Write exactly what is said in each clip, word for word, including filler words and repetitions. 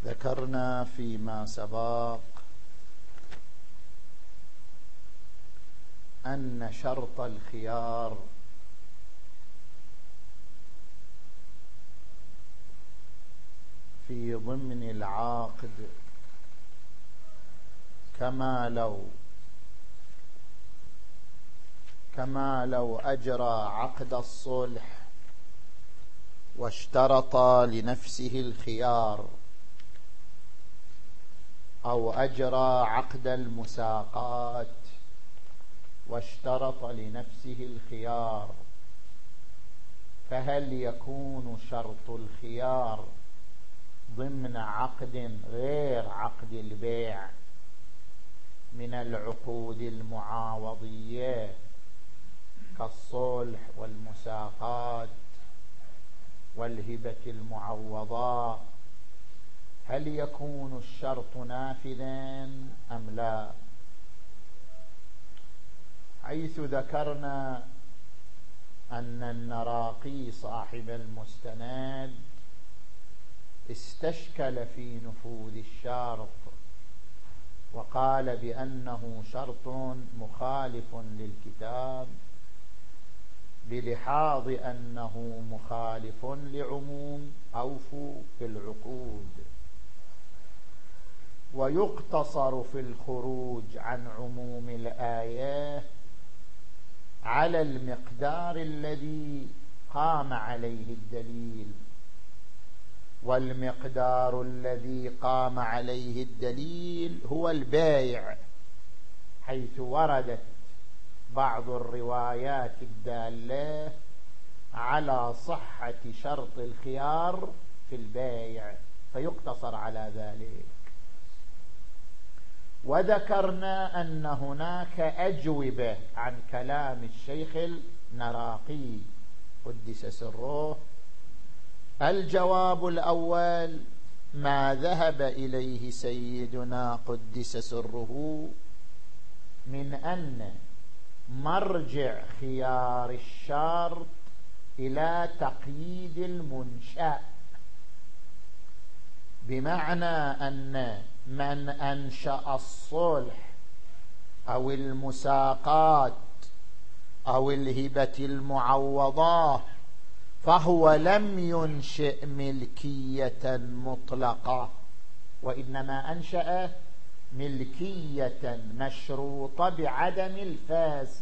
ذكرنا فيما سبق أن شرط الخيار في ضمن العقد كما لو كما لو أجرى عقد الصلح واشترط لنفسه الخيار، أو أجرى عقد المساقات واشترط لنفسه الخيار، فهل يكون شرط الخيار ضمن عقد غير عقد البيع من العقود المعاوضية كالصلح والمساقات والهبة المعوضة؟ هل يكون الشرط نافذا أم لا؟ حيث ذكرنا أن النراقي صاحب المستند استشكل في نفوذ الشرط وقال بأنه شرط مخالف للكتاب بلحاظ أنه مخالف لعموم أوفوا بالعقود، ويقتصر في الخروج عن عموم الآية على المقدار الذي قام عليه الدليل، والمقدار الذي قام عليه الدليل هو البيع، حيث وردت بعض الروايات الدالة على صحة شرط الخيار في البيع، فيقتصر على ذلك. وذكرنا أن هناك أجوبة عن كلام الشيخ النراقي قدس سره. الجواب الأول ما ذهب إليه سيدنا قدس سره من أن مرجع خيار الشرط إلى تقييد المنشأ، بمعنى أن من أنشأ الصلح أو المساقات أو الهبة المعوضة فهو لم ينشئ ملكية مطلقة، وإنما أنشأ ملكية مشروطة بعدم الفسخ.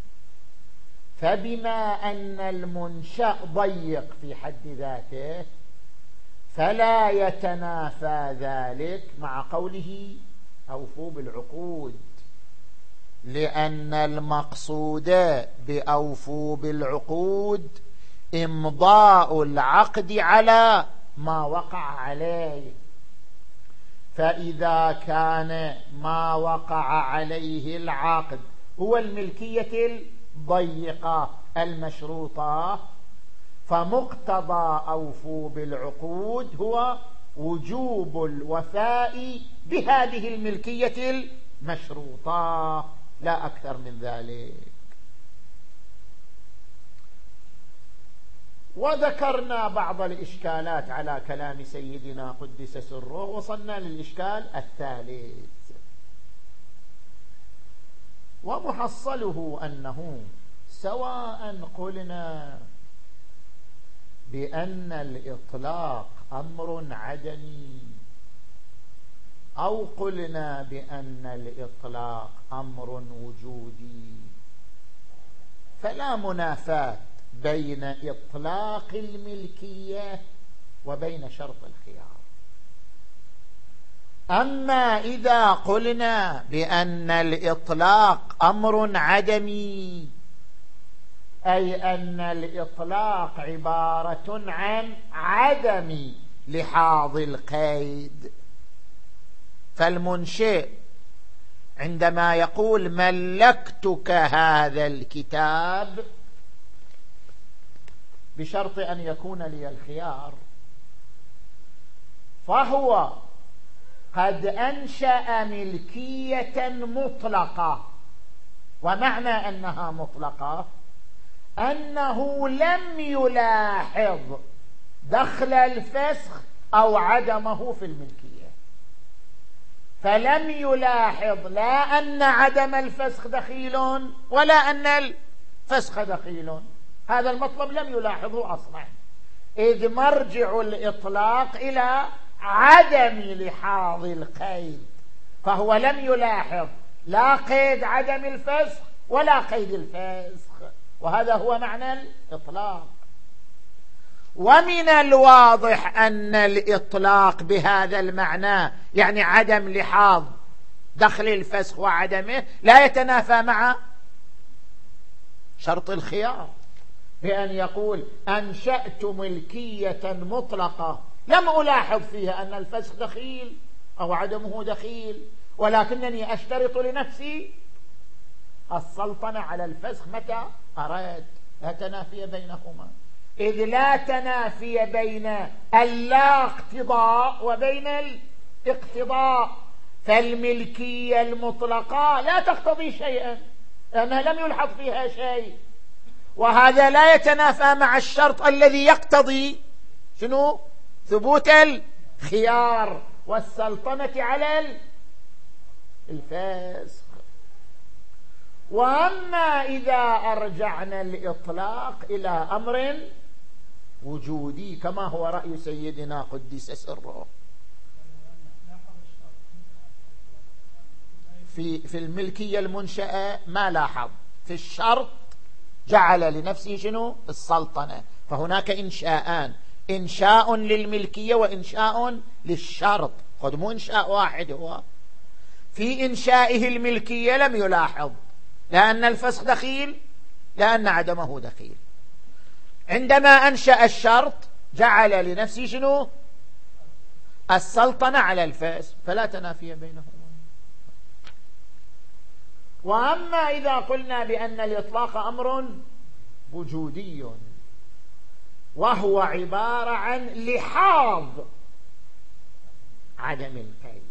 فبما أن المنشأ ضيق في حد ذاته فلا يتنافى ذلك مع قوله أوفوا بالعقود، لأن المقصود بأوفوا بالعقود إمضاء العقد على ما وقع عليه. فإذا كان ما وقع عليه العقد هو الملكية الضيقة المشروطة، فمقتضى أوفوا بالعقود هو وجوب الوفاء بهذه الملكية المشروطة، لا أكثر من ذلك. وذكرنا بعض الإشكالات على كلام سيدنا قدس سره، وصلنا للإشكال الثالث، ومحصله أنه سواء قلنا بأن الإطلاق أمر عدمي أو قلنا بأن الإطلاق أمر وجودي، فلا منافاة بين إطلاق الملكية وبين شرط الخيار. أما إذا قلنا بأن الإطلاق أمر عدمي، أي أن الإطلاق عبارة عن عدم لحاظ القيد، فالمنشئ عندما يقول ملكتك هذا الكتاب بشرط أن يكون لي الخيار، فهو قد أنشأ ملكية مطلقة. ومعنى أنها مطلقة أنه لم يلاحظ دخل الفسخ أو عدمه في الملكية، فلم يلاحظ لا أن عدم الفسخ دخيل ولا أن الفسخ دخيل. هذا المطلب لم يلاحظه أصلا، إذ مرجع الإطلاق إلى عدم لحاظ القيد، فهو لم يلاحظ لا قيد عدم الفسخ ولا قيد الفسخ، وهذا هو معنى الإطلاق. ومن الواضح أن الإطلاق بهذا المعنى، يعني عدم لحاظ دخل الفسخ وعدمه، لا يتنافى مع شرط الخيار، بأن يقول أنشأت ملكية مطلقة لم ألاحظ فيها أن الفسخ دخيل أو عدمه دخيل، ولكنني أشترط لنفسي السلطنة على الفسخ متى أراد. لا تنافي بينهما، إذ لا تنافي بين اللا اقتضاء وبين الاقتضاء، فالملكية المطلقة لا تقتضي شيئا لأنها لم يلحظ فيها شيء، وهذا لا يتنافى مع الشرط الذي يقتضي شنو؟ ثبوت الخيار والسلطنة على الفسخ. وأما إذا أرجعنا الإطلاق إلى أمر وجودي كما هو رأي سيدنا قدس سره، في في الملكية المنشأة ما لاحظ، في الشرط جعل لنفسه شنو؟ السلطنة. فهناك إنشاءان، إنشاء للملكية وإنشاء للشرط، قد مو إنشاء واحد. هو في إنشائه الملكية لم يلاحظ لا أن الفسخ دخيل لا أن عدمه دخيل. عندما أنشأ الشرط جعل لنفسه شنو؟ السلطنة على الفسخ، فلا تنافي بينهما. وأما إذا قلنا بأن الإطلاق أمر وجودي وهو عبارة عن لحاظ عدم القيد،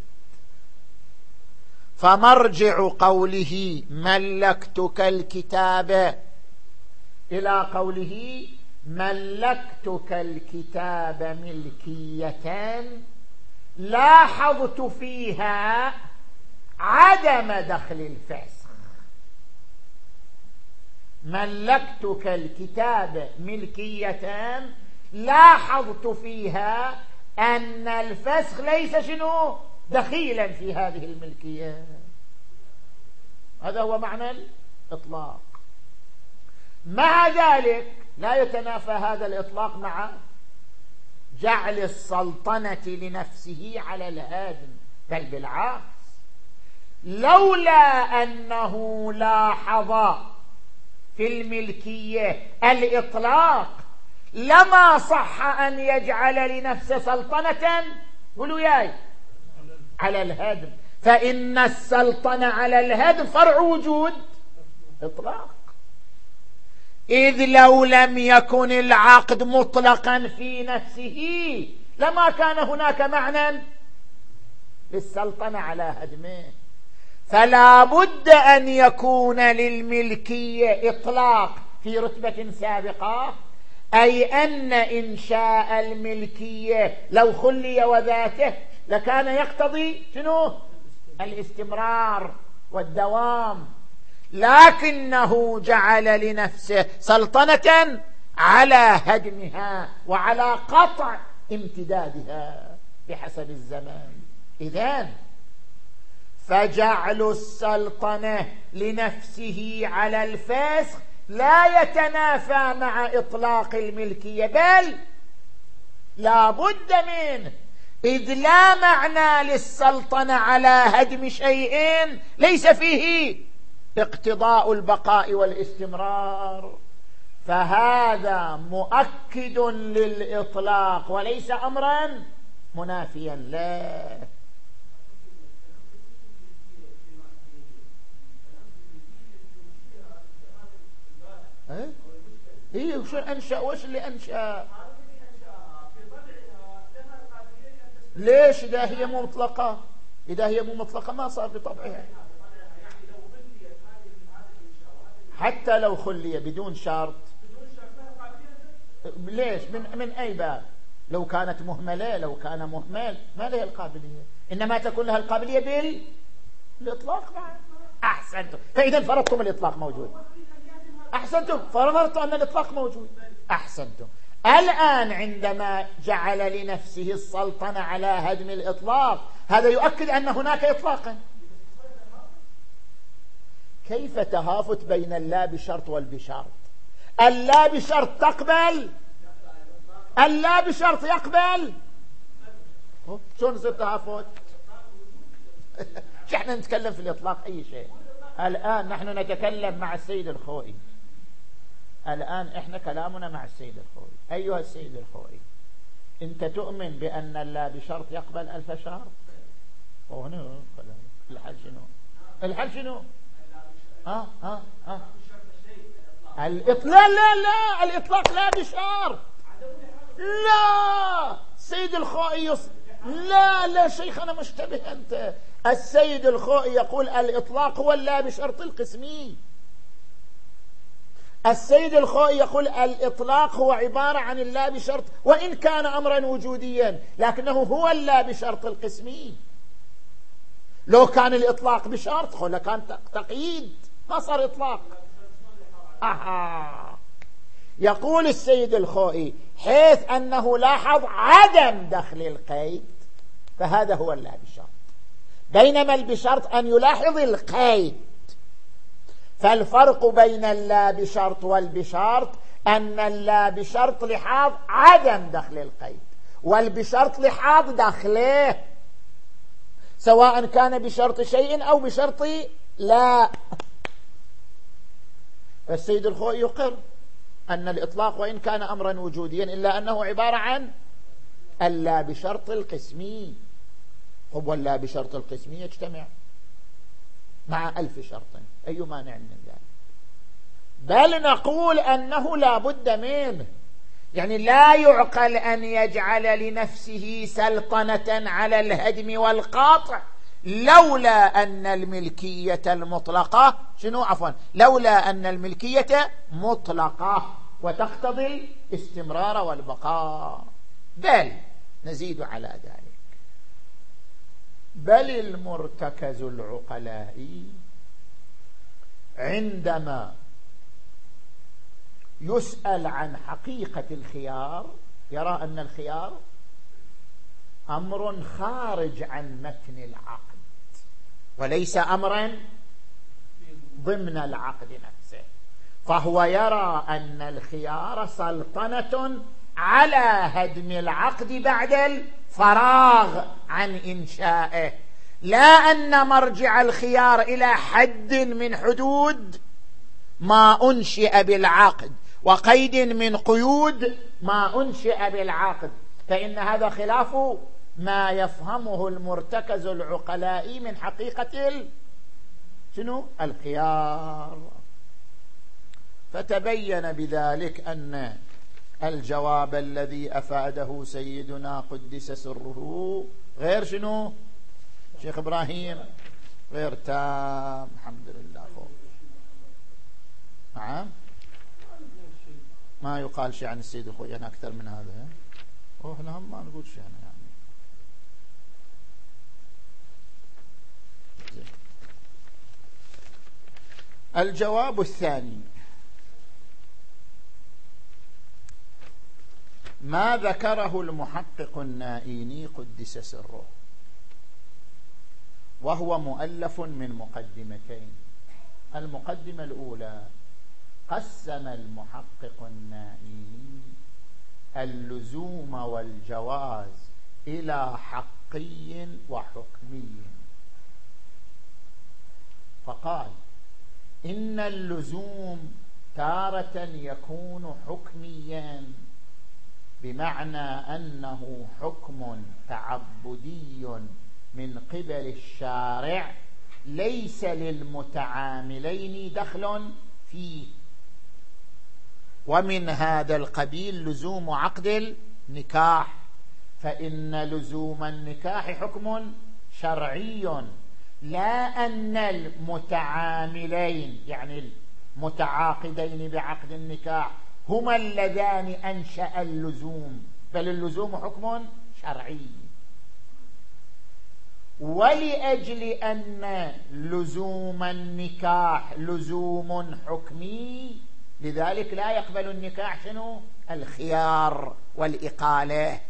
فمرجع قوله ملكتك الكتاب إلى قوله ملكتك الكتاب ملكية لاحظت فيها عدم دخل الفسخ. ملكتك الكتاب ملكية لاحظت فيها أن الفسخ ليس شنو؟ دخيلا في هذه الملكية. هذا هو معنى الإطلاق. مع ذلك لا يتنافى هذا الإطلاق مع جعل السلطنة لنفسه على الهادم، بل بالعكس، لولا أنه لاحظ في الملكية الإطلاق لما صح أن يجعل لنفسه سلطنة قولوا ياي على الهدم، فإن السلطنة على الهدم فرع وجود إطلاق، إذ لو لم يكن العقد مطلقا في نفسه لما كان هناك معنى للسلطنة على هدمه. فلا بد أن يكون للملكية إطلاق في رتبة سابقة، أي أن إنشاء الملكية لو خلي وذاته لكان يقتضي شنو؟ الاستمرار والدوام، لكنه جعل لنفسه سلطنة على هدمها وعلى قطع امتدادها بحسب الزمان. إذن فجعل السلطنة لنفسه على الفسخ لا يتنافى مع إطلاق الملكية، بل لا بد منه، إذ لا معنى للسلطنة على هدم شيء ليس فيه اقتضاء البقاء والاستمرار، فهذا مؤكد للإطلاق وليس أمرا منافيا له. ايه ايه وشو انشا؟ وش اللي انشا؟ ليش اذا هي مو مطلقه؟ اذا هي مو مطلقه ما صار بطبعها. حتى لو خلي بدون شرط، ليش؟ من من اي باب؟ لو كانت مهملة، لو كان مهمل ما له القابلية، إنما تكون لها القابلية بالإطلاق بعد. أحسنتم، فإذا فرضتم الإطلاق موجود. أحسنتم، فرضتم أن الإطلاق موجود. أحسنتم. الآن عندما جعل لنفسه السلطنة على هدم الإطلاق، هذا يؤكد أن هناك إطلاقا. كيف تهافت بين اللا بشرط والبشرط؟ اللا بشرط تقبل، اللا بشرط يقبل. شلون يصير تهافت؟ مش احنا نتكلم في الإطلاق أي شيء. الآن نحن نتكلم مع السيد الخوئي، الآن احنا كلامنا مع السيد الخوئي. أيها السيد الخوئي، انت تؤمن بأن اللا بشرط يقبل ألف شرط؟ وهنا الحل شنو؟ الحل شنو؟ ها ها ها الإطلاق. لا لا الإطلاق لا بشرط. لا السيد الخوئي يص... لا لا شيخنا مشتبه أنت. السيد الخوئي يقول الإطلاق هو اللا بشرط القسمي. السيد الخوئي يقول الإطلاق هو عبارة عن اللا بشرط، وإن كان أمرا وجوديا لكنه هو اللا بشرط القسمي. لو كان الإطلاق بشرط خلا كان تقييد، ما صار إطلاق. أها. يقول السيد الخوئي حيث أنه لاحظ عدم دخل القيد فهذا هو اللا بشرط، بينما البشرط أن يلاحظ القيد. فالفرق بين اللا بشرط والبشرط أن اللا بشرط لحاظ عدم دخل القيد، والبشرط لحاظ دخله، سواء كان بشرط شيء أو بشرط لا. فالسيد الخوئي يقر أن الإطلاق وإن كان أمرا وجوديا إلا أنه عبارة عن اللا بشرط القسمي. هو اللا بشرط القسمي يجتمع مع ألف شرط، أي مانع من ذلك؟ بل نقول أنه لا بد منه، يعني لا يعقل أن يجعل لنفسه سلطنة على الهدم والقاطع لولا أن الملكية المطلقة شنو عفوا لولا أن الملكية مطلقة وتقتضي الاستمرار والبقاء. بل نزيد على ذلك، بل المرتكز العقلاء عندما يسأل عن حقيقة الخيار يرى أن الخيار أمر خارج عن متن العقد وليس أمرا ضمن العقد نفسه، فهو يرى أن الخيار سلطنة على هدم العقد بعد الفراغ عن إنشائه، لا أن مرجع الخيار إلى حد من حدود ما أنشئ بالعقد وقيد من قيود ما أنشئ بالعقد، فإن هذا خلاف ما يفهمه المرتكز العقلاء من حقيقة ال... شنو؟ الخيار. فتبين بذلك أن الجواب الذي أفاده سيدنا قدس سره غير شنو؟ شيخ إبراهيم غير تام. الحمد لله. فوق نعم ما يقال شيء عن السيد الخوئي أنا أكثر من هذا. احنا هم ما نقول شيء أنا يعني. الجواب الثاني ما ذكره المحقق النائيني قدس سره، وهو مؤلف من مقدمتين. المقدمة الأولى قسم المحقق النائيني اللزوم والجواز إلى حقي وحكمي، فقال إن اللزوم تارة يكون حكميا بمعنى أنه حكم تعبدي من قبل الشارع ليس للمتعاملين دخل فيه، ومن هذا القبيل لزوم عقد النكاح، فإن لزوم النكاح حكم شرعي، لا أن المتعاملين يعني المتعاقدين بعقد النكاح هما اللذان أنشأ اللزوم، بل اللزوم حكم شرعي. ولأجل أن لزوم النكاح لزوم حكمي لذلك لا يقبل النكاح شنو؟ الخيار والإقالة،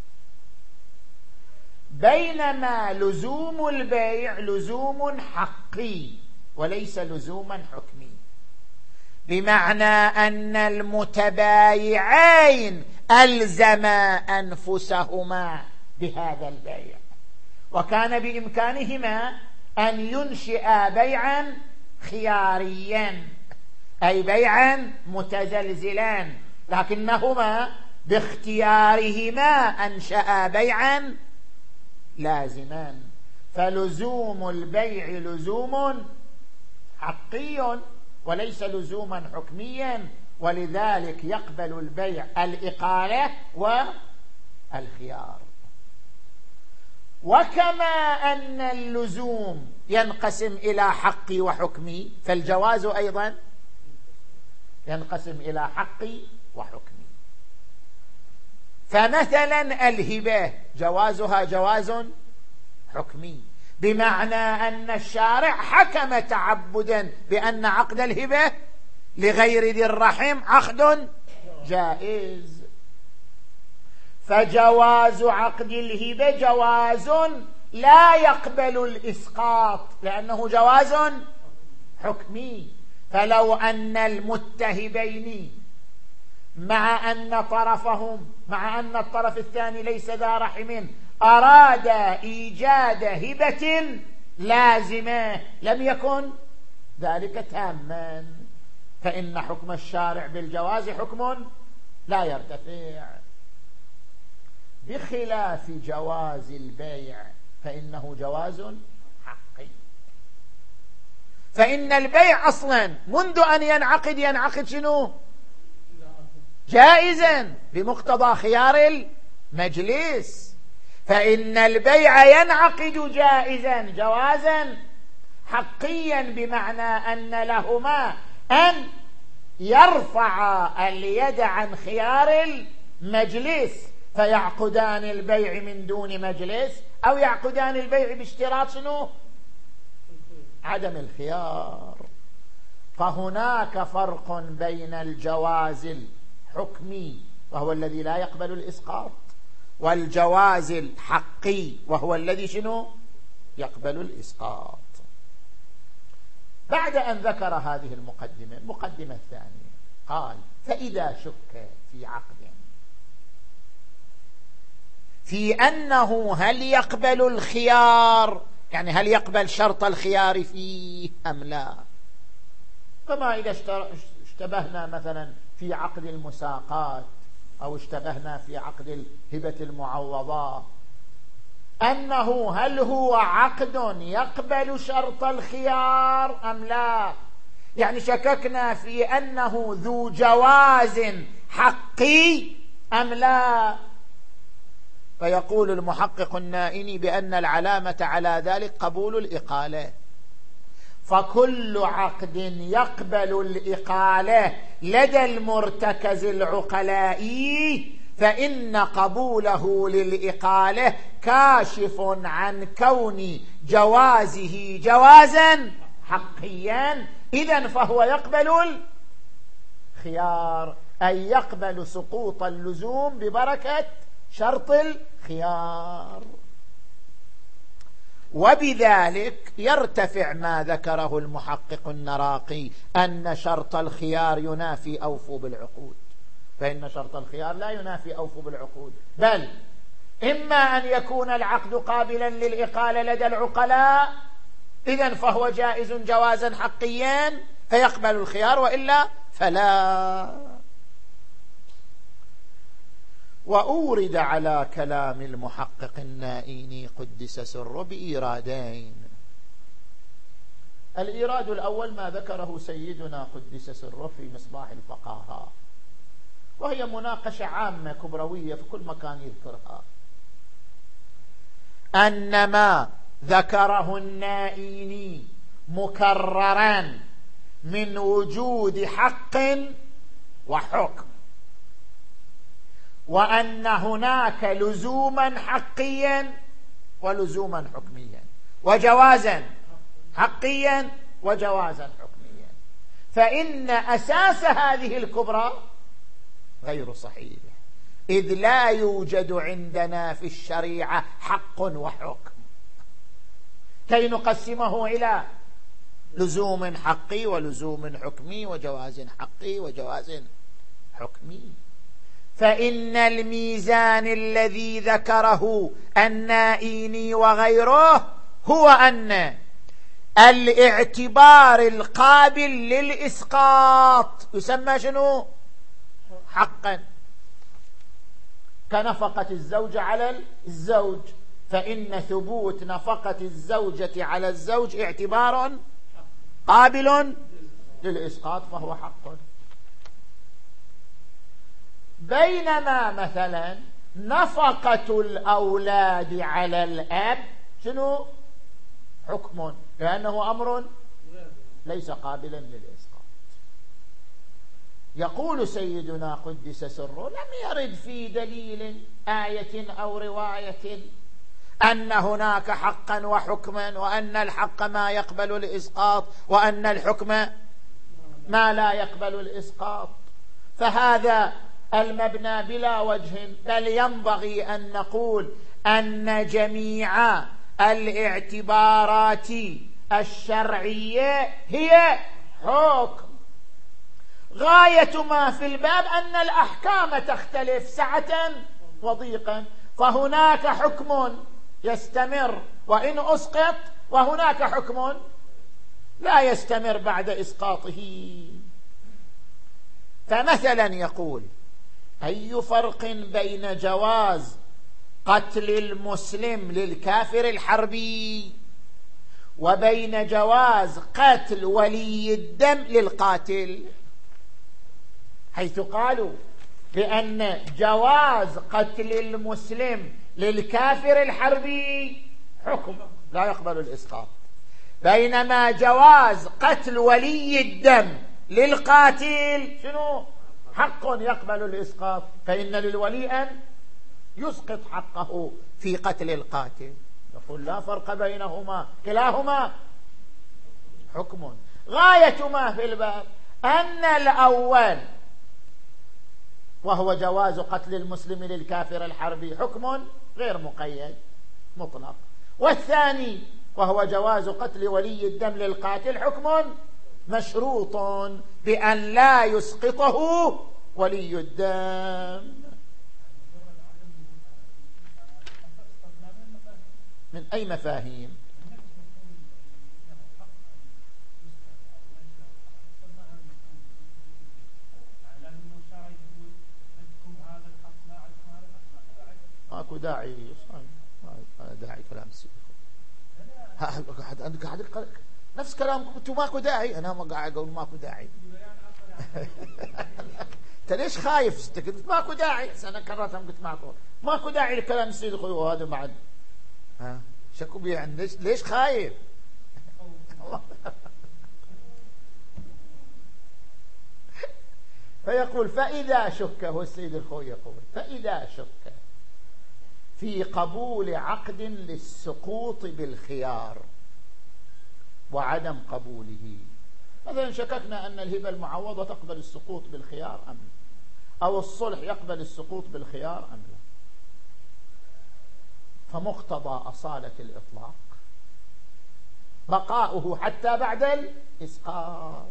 بينما لزوم البيع لزوم حقي وليس لزوما حكمي، بمعنى أن المتبايعين ألزما أنفسهما بهذا البيع، وكان بإمكانهما أن ينشئا بيعا خياريا أي بيعا متزلزلا، لكنهما باختيارهما أنشأ بيعا لازما. فلزوم البيع لزوم حقي وليس لزوما حكميا، ولذلك يقبل البيع الإقالة والخيار. وكما أن اللزوم ينقسم إلى حقي وحكمي، فالجواز أيضا ينقسم إلى حقي وحكمي. فمثلا الهبة جوازها جواز حكمي، بمعنى أن الشارع حكم تعبدا بأن عقد الهبة لغير ذي الرحم عقد جائز، فجواز عقد الهبة جواز لا يقبل الإسقاط لأنه جواز حكمي. فلو أن المتهبين مع أن طرفهم مع أن الطرف الثاني ليس ذا رحم أراد إيجاد هبة لازمة لم يكن ذلك تاما، فإن حكم الشارع بالجواز حكم لا يرتفع، بخلاف جواز البيع فإنه جواز حقي. فإن البيع أصلا منذ أن ينعقد ينعقد شنو؟ جائزا بمقتضى خيار المجلس، فإن البيع ينعقد جائزا جوازا حقيا، بمعنى أن لهما أن يرفع اليد عن خيار المجلس فيعقدان البيع من دون مجلس، أو يعقدان البيع باشتراط شنو؟ عدم الخيار. فهناك فرق بين الجواز الحكمي وهو الذي لا يقبل الإسقاط، والجواز الحقي وهو الذي شنو؟ يقبل الإسقاط. بعد أن ذكر هذه المقدمة، المقدمة الثانية قال: فإذا شك في عقد في أنه هل يقبل الخيار، يعني هل يقبل شرط الخيار فيه أم لا، كما إذا اشتبهنا مثلا في عقد المساقات أو اشتبهنا في عقد الهبة المعوضة، أنه هل هو عقد يقبل شرط الخيار أم لا، يعني شككنا في أنه ذو جواز حقي أم لا. فيقول المحقق النائني بأن العلامة على ذلك قبول الإقالة، فكل عقد يقبل الإقالة لدى المرتكز العقلائي فإن قبوله للإقالة كاشف عن كون جوازه جوازا حقيا، إذن فهو يقبل الخيار، أي يقبل سقوط اللزوم ببركة شرط الخيار. وبذلك يرتفع ما ذكره المحقق النراقي أن شرط الخيار ينافي أوفوا بالعقود، فإن شرط الخيار لا ينافي أوفوا بالعقود، بل إما أن يكون العقد قابلا للإقالة لدى العقلاء إذن فهو جائز جوازا حقيا فيقبل الخيار، وإلا فلا. وأورد على كلام المحقق النائيني قدس سره بإيرادين. الإيراد الأول ما ذكره سيدنا قدس سره في مصباح الفقهاء، وهي مناقشة عامة كبروية في كل مكان يذكرها، أن ما ذكره النائيني مكررا من وجود حق وحكم، وأن هناك لزوما حقيا ولزوما حكميا، وجوازا حقيا وجوازا حكميا، فإن أساس هذه الكبرى غير صحيح، إذ لا يوجد عندنا في الشريعة حق وحكم كي نقسمه إلى لزوم حقي ولزوم حكمي وجواز حقي وجواز حكمي. فإن الميزان الذي ذكره النائيني وغيره هو أن الاعتبار القابل للإسقاط يسمى شنو؟ حقا، كنفقة الزوجة على الزوج، فإن ثبوت نفقة الزوجة على الزوج اعتبار قابل للإسقاط فهو حق. بينما مثلا نفقة الأولاد على الأب شنو؟ حكم، لأنه أمر ليس قابلا للإسقاط. يقول سيدنا قدس سره: لم يرد في دليل آية أو رواية أن هناك حقا وحكما، وأن الحق ما يقبل الإسقاط وأن الحكم ما لا يقبل الإسقاط. فهذا المبنى بلا وجه، بل ينبغي أن نقول أن جميع الاعتبارات الشرعية هي حكم. غاية ما في الباب أن الأحكام تختلف سعة وضيقا، فهناك حكم يستمر وإن أسقط، وهناك حكم لا يستمر بعد إسقاطه. فمثلا يقول: أي فرق بين جواز قتل المسلم للكافر الحربي وبين جواز قتل ولي الدم للقاتل؟ حيث قالوا بأن جواز قتل المسلم للكافر الحربي حكم لا يقبل الإسقاط، بينما جواز قتل ولي الدم للقاتل شنو؟ حق يقبل الإسقاط، فإن للولي أن يسقط حقه في قتل القاتل. نقول لا فرق بينهما، كلاهما حكم. غاية ما في الباب أن الأول وهو جواز قتل المسلم للكافر الحربي حكم غير مقيد مطلق، والثاني وهو جواز قتل ولي الدم للقاتل حكم مشروط بأن لا يسقطه ولي الدم. من أي مفاهيم؟ ماكو داعي، ما داعي كلام السيد. عندك عندك نفس كلامكم انتم، ماكو داعي. انا ما قاعد اقول ماكو داعي. انت ليش خايف؟ انت قلت ماكو داعي، انا كررتها قلت ماكو ماكو داعي لكلام السيد اخوي، وهذا بعد ها شكو بيه. يعني ليش ليش خايف؟ فيقول: فإذا شك، هو السيد الخوي يقول: فإذا شك في قبول عقد للسقوط بالخيار وعدم قبوله، مثلا شككنا أن الهبة المعوضة تقبل السقوط بالخيار أم لا، أو الصلح يقبل السقوط بالخيار أم لا، فمقتضى أصالة الإطلاق بقاؤه حتى بعد الإسقاط،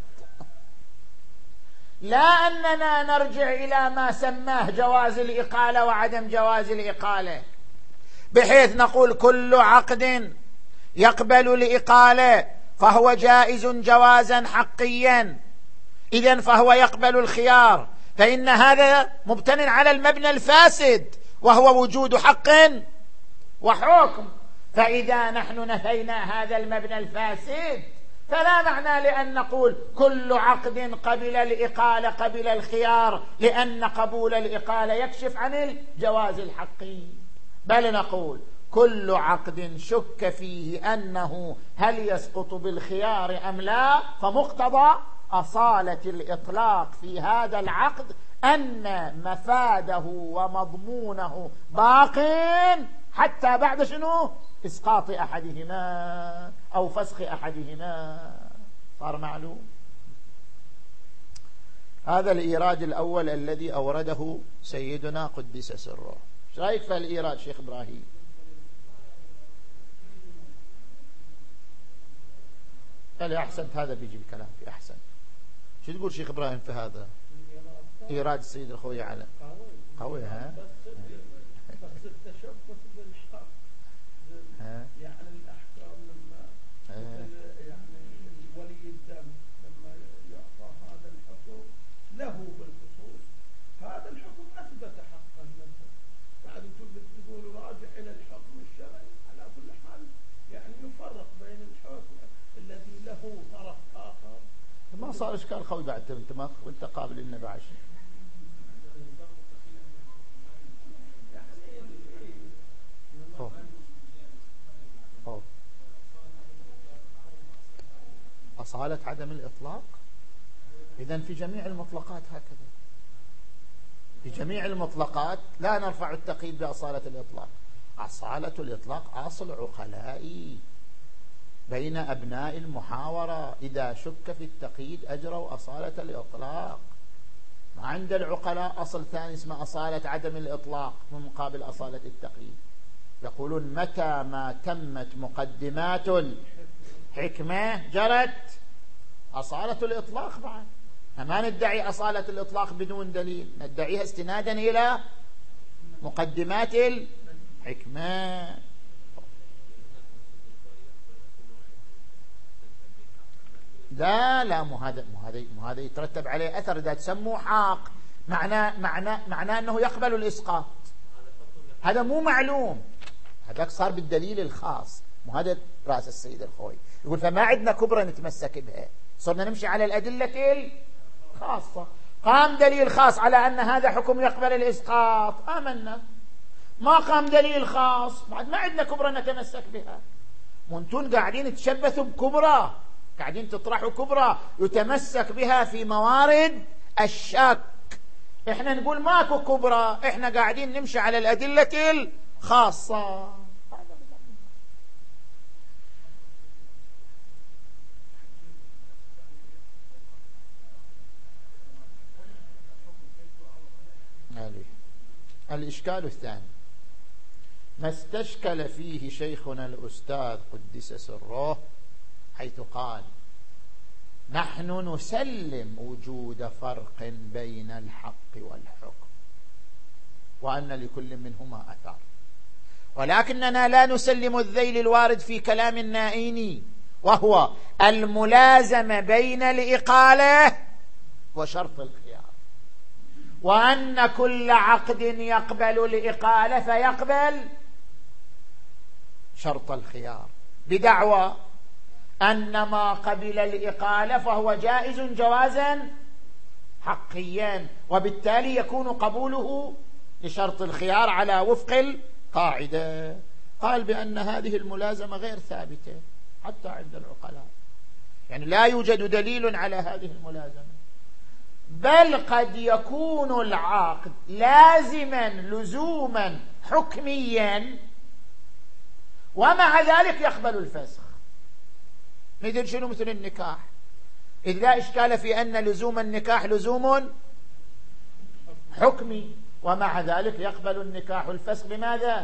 لا أننا نرجع إلى ما سماه جواز الإقالة وعدم جواز الإقالة، بحيث نقول كل عقد يقبل الإقالة فهو جائز جوازا حقيا، إذن فهو يقبل الخيار، فإن هذا مبتن على المبنى الفاسد وهو وجود حق وحكم. فإذا نحن نفينا هذا المبنى الفاسد فلا معنى لأن نقول كل عقد قبل الإقالة قبل الخيار، لأن قبول الإقالة يكشف عن الجواز الحقي، بل نقول كل عقد شك فيه أنه هل يسقط بالخيار أم لا، فمقتضى أصالة الإطلاق في هذا العقد أن مفاده ومضمونه باق حتى بعد شنو؟ إسقاط أحدهما أو فسخ أحدهما. صار معلوم. هذا الإيراد الأول الذي أورده سيدنا قدس سره. ايش رايك في الإيراد شيخ إبراهيم؟ قال أحسنت، هذا بيجي الكلام في أحسن. شو تقول شيخ إبراهيم في هذا إيراد السيد الخوي على قوي؟ ها بس التشبث بالحق يعني الأحكام لما يعني ولي الدم لما يعطى هذا الحكم له بالخصوص، هذا الحكم أثبت حقا مثلا، بعد كل تقول راجع إلى الحكم الشرعي. على كل حال يعني يفرق بين الحكم الذي له طرف آخر. ما صار إشكال خوي بعد تمتمخ وانت قابل لنا بعد شيء. أصالة عدم الإطلاق. إذن في جميع المطلقات هكذا، في جميع المطلقات لا نرفع التقييد بأصالة الإطلاق. أصالة الإطلاق أصل عقلائي بين أبناء المحاورة، إذا شك في التقييد أجروا أصالة الإطلاق. ما عند العقلاء أصل ثاني اسمه أصالة عدم الإطلاق من مقابل أصالة التقييد. يقولون متى ما تمت مقدمات الحكمة جرت أصالة الإطلاق. بعد ما ندعي أصالة الإطلاق بدون دليل، ندعيها استنادا إلى مقدمات الحكمة. لا لا مو هذا مو هذا يترتب عليه أثر. إذا تسموه حاق معناه معناه معناه أنه يقبل الإسقاط، هذا مو معلوم. هذاك صار بالدليل الخاص. مو هذا رأس السيد الخوي يقول فما عندنا كبرى نتمسك بها، صرنا نمشي على الأدلة الخاصة. قام دليل خاص على أن هذا حكم يقبل الإسقاط، آمنا. ما قام دليل خاص، بعد ما عندنا كبرى نتمسك بها. وانتون قاعدين تشبثوا بكبرى، قاعدين تطرحوا كبرى يتمسك بها في موارد الشك. احنا نقول ماكو كبرى، احنا قاعدين نمشي على الأدلة الخاصة. الإشكال الثاني ما استشكل فيه شيخنا الأستاذ قدس سره، حيث قال نحن نسلم وجود فرق بين الحق والحكم وأن لكل منهما أثر، ولكننا لا نسلم الذيل الوارد في كلام النائيني، وهو الملازمة بين الإقالة وشرط الخيار، وأن كل عقد يقبل الإقالة فيقبل شرط الخيار، بدعوى أن ما قبل الإقالة فهو جائز جوازا حقيا، وبالتالي يكون قبوله لشرط الخيار على وفق القاعدة. قال بأن هذه الملازمة غير ثابتة حتى عند العقلاء، يعني لا يوجد دليل على هذه الملازمة، بل قد يكون العقد لازما لزوما حكميا ومع ذلك يقبل الفسخ. مثل شنو؟ مثل النكاح، إذ لا إشكال في أن لزوم النكاح لزوم حكمي، ومع ذلك يقبل النكاح الفسخ بماذا؟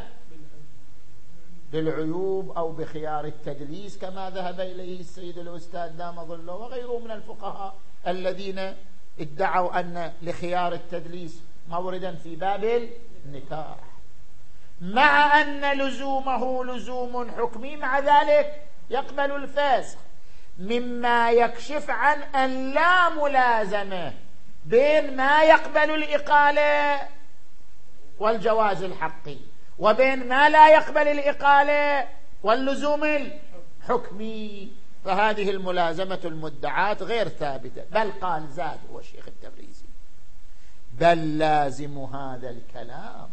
بالعيوب أو بخيار التدليس، كما ذهب إليه السيد الأستاذ دام ظله وغيره من الفقهاء الذين ادعوا أن لخيار التدليس موردا في باب النكاح، مع أن لزومه لزوم حكمي، مع ذلك يقبل الفسخ، مما يكشف عن أن لا ملازمة بين ما يقبل الإقالة والجواز الحقي وبين ما لا يقبل الإقالة واللزوم الحكمي. فهذه الملازمة المدعاة غير ثابتة، بل قال زاد هو الشيخ التبريزي بل لازم هذا الكلام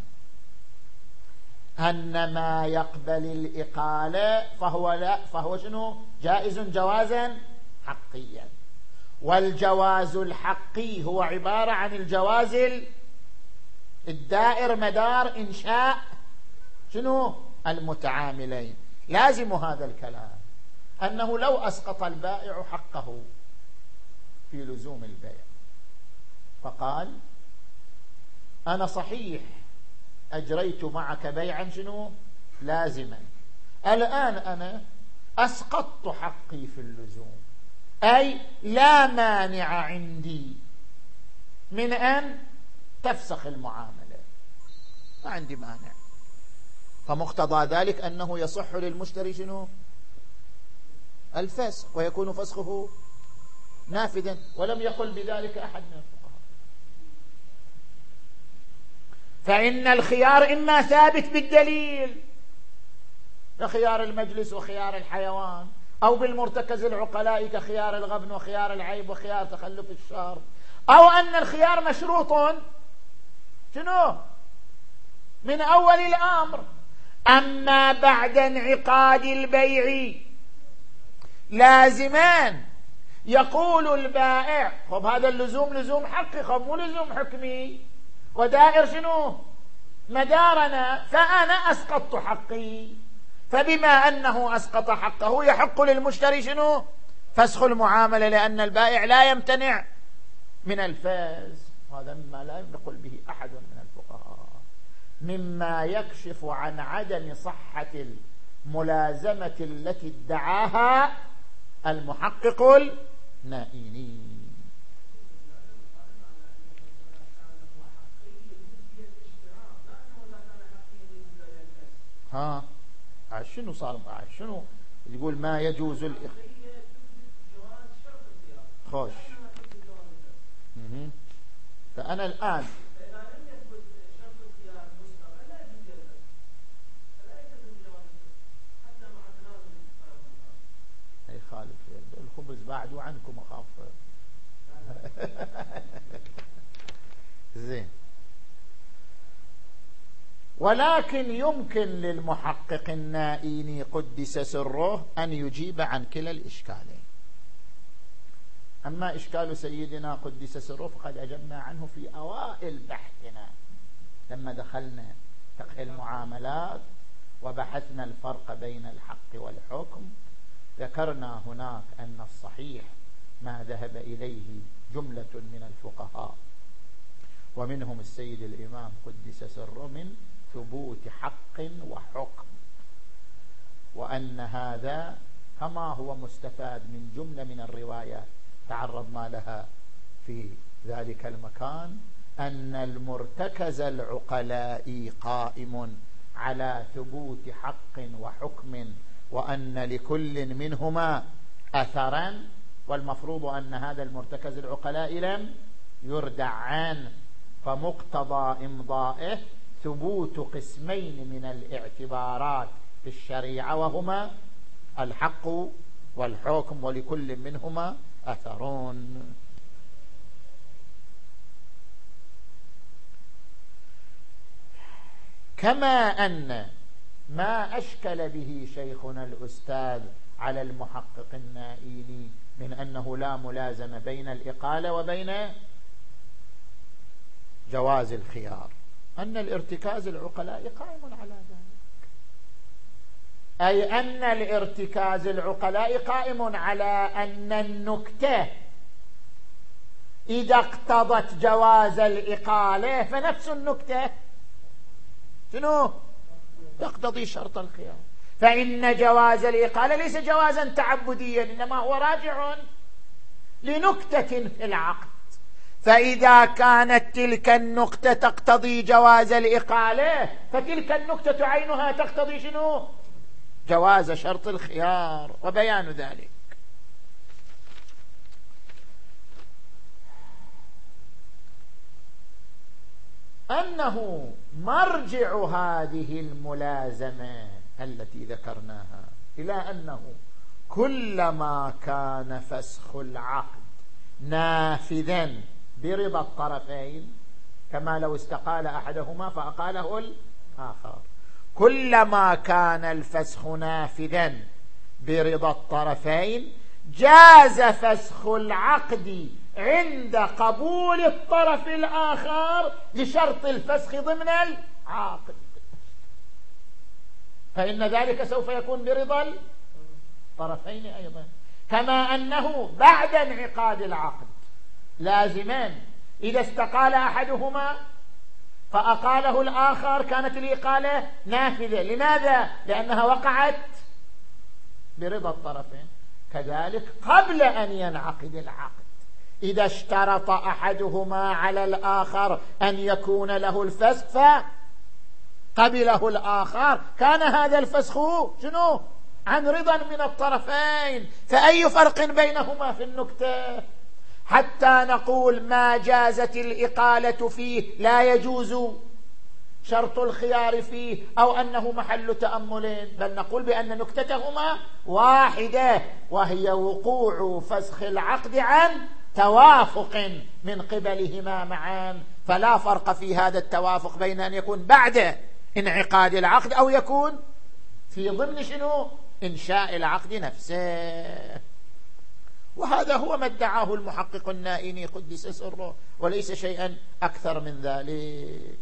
أن ما يقبل الإقالة فهو لا فهو شنو؟ جائز جوازا حقيا، والجواز الحقي هو عبارة عن الجواز الدائر مدار إنشاء شنو المتعاملين. لازم هذا الكلام أنه لو أسقط البائع حقه في لزوم البيع فقال أنا صحيح أجريت معك بيعا شنو لازما، الآن أنا أسقطت حقي في اللزوم، أي لا مانع عندي من أن تفسخ المعاملة، ما عندي مانع. فمقتضى ذلك أنه يصح للمشتري شنو الفسخ، ويكون فسخه نافذا، ولم يقل بذلك أحد من الفقهاء. فإن الخيار إما ثابت بالدليل كخيار المجلس وخيار الحيوان، أو بالمرتكز العقلاء كخيار الغبن وخيار العيب وخيار تخلف الشر، أو أن الخيار مشروط شنو من أول الأمر. أما بعد انعقاد البيع لازمان يقول البائع خب هذا اللزوم لزوم حقي، خب مو لزوم حكمي ودائر شنو مدارنا، فأنا أسقطت حقي، فبما أنه أسقط حقه يحق للمشتري شنو فسخ المعاملة، لأن البائع لا يمتنع من الفسخ. هذا مما لا يقول به أحد من الفقهاء، مما يكشف عن عدم صحة الملازمة التي ادعاها المحقق النائيني. ها شنو صار شنو يقول ما يجوز الإخ خوش. فأنا الآن أي خالف الخبز بعد عنكم أخاف زين. ولكن يمكن للمحقق النائيني قدس سره أن يجيب عن كلا الإشكالين. أما إشكال سيدنا قدس سره فقد أجبنا عنه في أوائل بحثنا لما دخلنا فقه المعاملات وبحثنا الفرق بين الحق والحكم. ذكرنا هناك أن الصحيح ما ذهب إليه جملة من الفقهاء ومنهم السيد الإمام قدس سره من ثبوت حق وحكم، وأن هذا كما هو مستفاد من جملة من الروايات تعرضنا لها في ذلك المكان، أن المرتكز العقلاء قائم على ثبوت حق وحكم، وأن لكل منهما أثرا، والمفروض أن هذا المرتكز العقلاء لم يردع عنه، فمقتضى إمضائه ثبوت قسمين من الاعتبارات في الشريعة وهما الحق والحكم، ولكل منهما أثرون. كما أن ما أشكل به شيخنا الأستاذ على المحقق النائيني من أنه لا ملازمة بين الإقالة وبين جواز الخيار، أن الارتكاز العقلاء قائم على ذلك، أي أن الارتكاز العقلاء قائم على أن النكتة إذا اقتضت جواز الإقالة فنفس النكتة شنو تقتضي شرط الخيار، فإن جواز الإقالة ليس جوازا تعبديا، إنما هو راجع لنكتة في العقد، فإذا كانت تلك النكتة تقتضي جواز الإقالة فتلك النكتة عينها تقتضي شنو جواز شرط الخيار، وبيان ذلك. أنه مرجع هذه الملازمة التي ذكرناها إلى أنه كلما كان فسخ العقد نافذا برضا الطرفين، كما لو استقال أحدهما فأقاله الآخر، كلما كان الفسخ نافذا برضا الطرفين جاز فسخ العقد عند قبول الطرف الآخر لشرط الفسخ ضمن العقد، فإن ذلك سوف يكون برضا الطرفين أيضا. كما أنه بعد انعقاد العقد لازمان إذا استقال أحدهما فأقاله الآخر كانت الإقالة نافذة. لماذا؟ لأنها وقعت برضا الطرفين. كذلك قبل أن ينعقد العقد إذا اشترط أحدهما على الآخر أن يكون له الفسخ فقبله الآخر، كان هذا الفسخ شنو؟ عن رضا من الطرفين. فأي فرق بينهما في النكتة حتى نقول ما جازت الإقالة فيه لا يجوز شرط الخيار فيه أو أنه محل تأمل، بل نقول بأن نكتتهما واحدة وهي وقوع فسخ العقد عن توافق من قبلهما معا. فلا فرق في هذا التوافق بين أن يكون بعد انعقاد العقد أو يكون في ضمن شنو؟ إنشاء العقد نفسه. وهذا هو ما ادعاه المحقق النائني قدس سره، وليس شيئا أكثر من ذلك.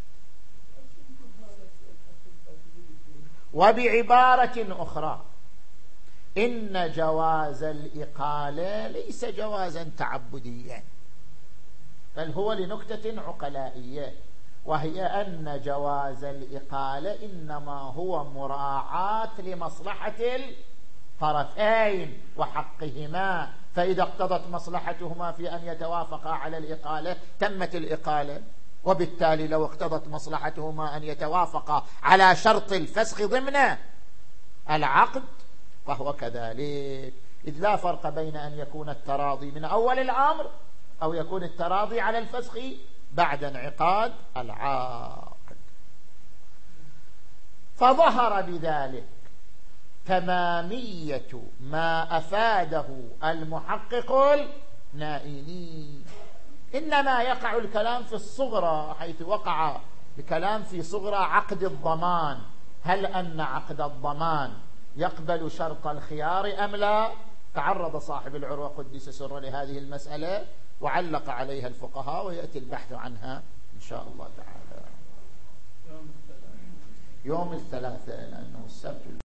وبعبارة أخرى إن جواز الإقالة ليس جوازا تعبديا، بل هو لنكتة عقلائية، وهي أن جواز الإقالة إنما هو مراعاة لمصلحة الطرفين وحقهما، فإذا اقتضت مصلحتهما في أن يتوافقا على الإقالة تمت الإقالة، وبالتالي لو اقتضت مصلحتهما أن يتوافقا على شرط الفسخ ضمن العقد فهو كذلك، إذ لا فرق بين أن يكون التراضي من أول الأمر أو يكون التراضي على الفسخ بعد انعقاد العقد. فظهر بذلك تمامية ما أفاده المحقق النائني. إنما يقع الكلام في الصغرى، حيث وقع الكلام في صغرى عقد الضمان، هل أن عقد الضمان يقبل شرط الخيار أم لا؟ تعرض صاحب العروة قدس سره لهذه المسألة وعلق عليها الفقهاء، ويأتي البحث عنها إن شاء الله تعالى يوم الثلاثاء، لأنه السبت